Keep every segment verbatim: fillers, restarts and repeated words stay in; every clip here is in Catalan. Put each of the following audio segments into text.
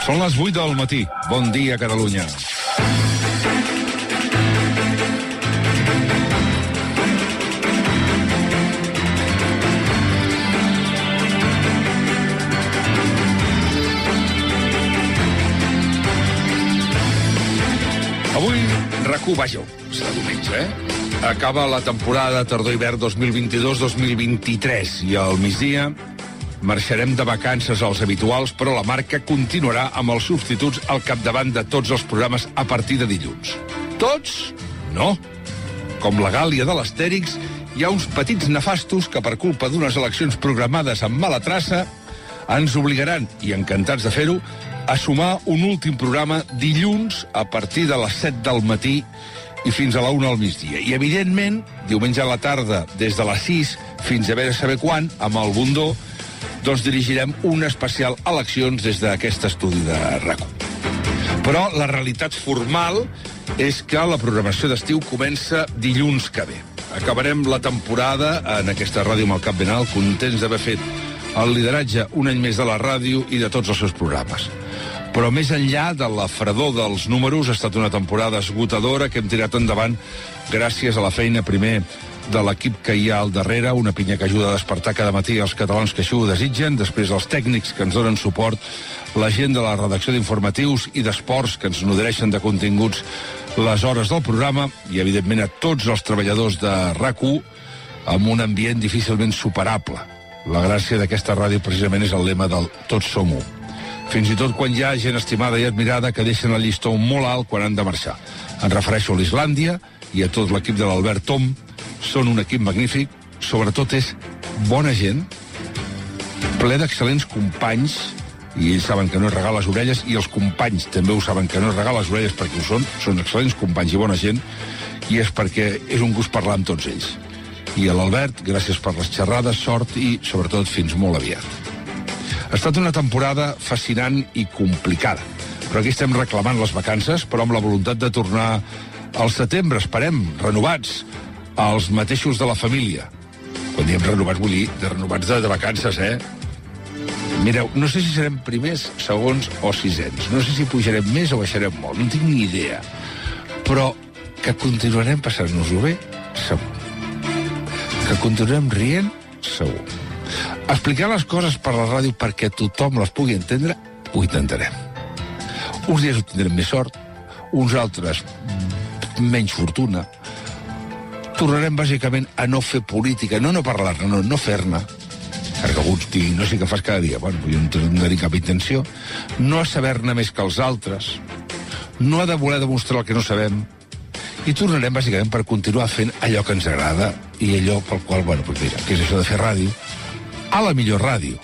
Són les vuit del matí. Bon dia, Catalunya. Avui, RAC1, vaja, serà diumenge, eh? Acaba la temporada tardor-hivern dos mil vint-i-dos dos mil vint-i-tres i al migdia marxarem de vacances als habituals, però la marca continuarà amb els substituts al capdavant de tots els programes a partir de dilluns. Tots? No. Com la Gàlia de l'Astèrix, hi ha uns petits nefastos que per culpa d'unes eleccions programades amb mala traça ens obligaran, i encantats de fer-ho, a sumar un últim programa dilluns a partir de les set del matí i fins a la una al migdia. I, evidentment, diumenge a la tarda, des de les sis fins a veure saber quan, amb el Bundó, doncs dirigirem un especial eleccions des d'aquest estudi de RAC1. Però la realitat formal és que la programació d'estiu comença dilluns que ve. Acabarem la temporada en aquesta ràdio amb el cap ben alt, contents d'haver fet el lideratge un any més de la ràdio i de tots els seus programes. Però més enllà de la fredor dels números, ha estat una temporada esgotadora que hem tirat endavant gràcies a la feina, primer, de l'equip que hi ha al darrere, una pinya que ajuda a despertar cada matí els catalans que així ho desitgen, després els tècnics que ens donen suport, la gent de la redacció d'informatius i d'esports que ens nodreixen de continguts les hores del programa i, evidentment, a tots els treballadors de RAC1 amb un ambient difícilment superable. La gràcia d'aquesta ràdio, precisament, és el lema del Tots som u. Fins i tot quan hi ha gent estimada i admirada que deixen el llistó molt alt quan han de marxar. Em refereixo a l'Islàndia i a tot l'equip de l'Albert Tom. Són un equip magnífic, sobretot és bona gent, ple d'excel·lents companys, i ells saben que no es regala les orelles, i els companys també ho saben que no es regala les orelles perquè ho són, són excel·lents companys i bona gent, i és perquè és un gust parlar amb tots ells. I a l'Albert, gràcies per les xerrades, sort i, sobretot, fins molt aviat. Ha estat una temporada fascinant i complicada, però aquí estem reclamant les vacances, però amb la voluntat de tornar al setembre, esperem, renovats, els mateixos de la família. Quan diem renovats, vull dir de renovats de, de vacances, eh? Mireu, no sé si serem primers, segons o sisens. No sé si pujarem més o baixarem molt, no tinc ni idea. Però que continuarem passant-nos-ho bé, segur. Que continuarem rient, segur. Explicar les coses per la ràdio perquè tothom les pugui entendre, ho intentarem. Uns dies ho tindrem més sort, uns altres menys fortuna. Tornarem bàsicament a no fer política, no no parlar-ne, no, no fer-ne, perquè alguns diguin, no sé què fas cada dia, bueno, jo no tinc cap intenció, no a saber-ne més que els altres, no ha de voler demostrar el que no sabem, i tornarem bàsicament per continuar fent allò que ens agrada i allò pel qual, bueno, doncs mira, que és això de fer ràdio, a la millor ràdio.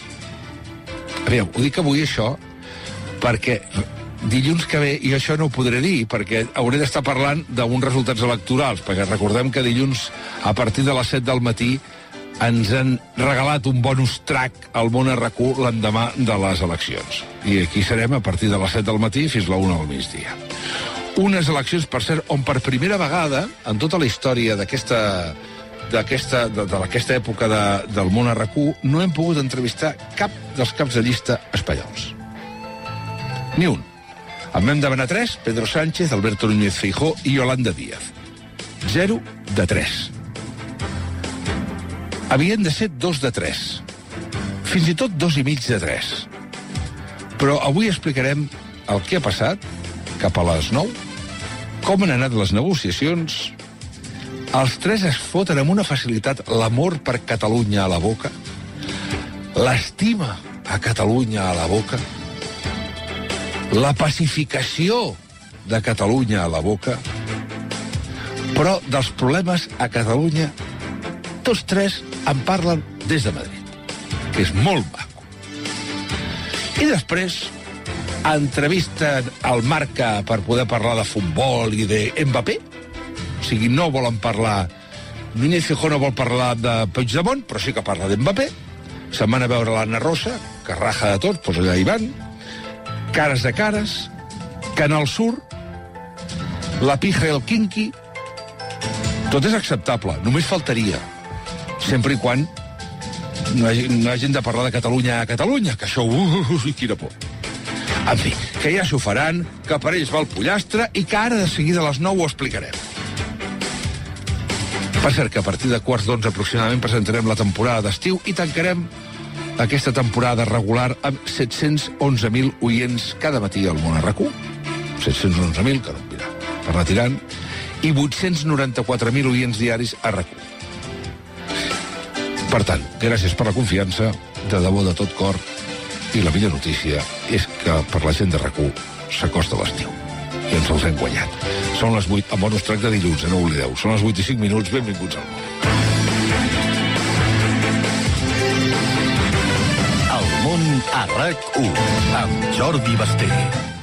Aviam, ho dic avui això perquè dilluns que ve, i això no ho podré dir, perquè hauré d'estar parlant d'uns resultats electorals, perquè recordem que dilluns, a partir de les set del matí, ens han regalat un bonus track al món RAC1 l'endemà de les eleccions. I aquí serem a partir de les set del matí fins a la una al migdia. Unes eleccions, per cert, on per primera vegada, en tota la història d'aquesta d'aquesta de, de aquesta època de, del món RAC1, no hem pogut entrevistar cap dels caps de llista espanyols. Ni un. En vam demanar tres, Pedro Sánchez, Alberto Núñez Feijóo i Yolanda Díaz. Zero de tres. Havien de ser dos de tres. Fins i tot dos i mig de tres. Però avui explicarem el que ha passat cap a les nou, com han anat les negociacions. Els tres es foten amb una facilitat l'amor per Catalunya a la boca, l'estima a Catalunya a la boca, la pacificació de Catalunya a la boca, però dels problemes a Catalunya tots tres en parlen des de Madrid, que és molt maco. I després entrevisten al Marca per poder parlar de futbol i de Mbappé. O sigui, no volen parlar... Núñez Feijóo no vol parlar de Puigdemont, però sí que parla d'Mbappé. Se'n van a veure l'Anna Rosa, que raja de tot, doncs allà hi van. Cares de cares, Canal Sur, la pija i el quinqui. Tot és acceptable, només faltaria. Sempre i quan no hagin, no hagin de parlar de Catalunya a Catalunya, que això... Uh, uh, uh, quina por. En fi, que ja s'ho faran, que per ells va el pollastre i que ara de seguida a les nou ho explicarem. Per cert, que a partir de quarts d'onze aproximadament presentarem la temporada d'estiu i tancarem aquesta temporada regular amb set-cents onze mil oients cada matí al Món a RAC1. set-cents onze mil, que no em dirà, per anar tirant, i vuit-cents noranta-quatre mil oients diaris a RAC1. Per tant, gràcies per la confiança, de debò de tot cor, i la millor notícia és que per la gent de RAC1 s'acosta l'estiu. I ens els hem guanyat. Són les vuit, amb bonus track de dilluns, no ho oblideu. Són les vuit i cinc minuts, benvinguts al món. El món a RAC1, amb Jordi Basté.